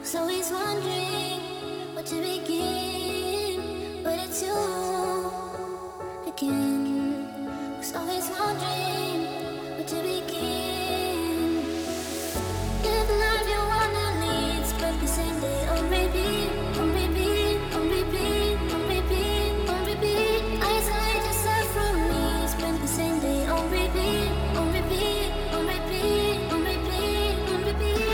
always wondering what to begin, but it's you again. Was always wondering what to begin. Live the life you wanna lead, spend the same day on repeat, on repeat, on repeat, on repeat, on repeat. Isolate yourself from me, spend the same day on repeat, on repeat, on repeat, on repeat, on repeat.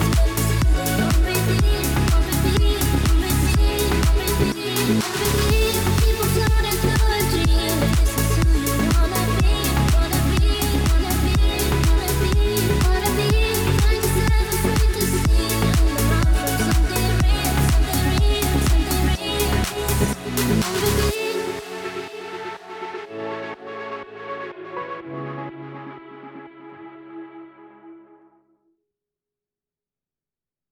Repeat.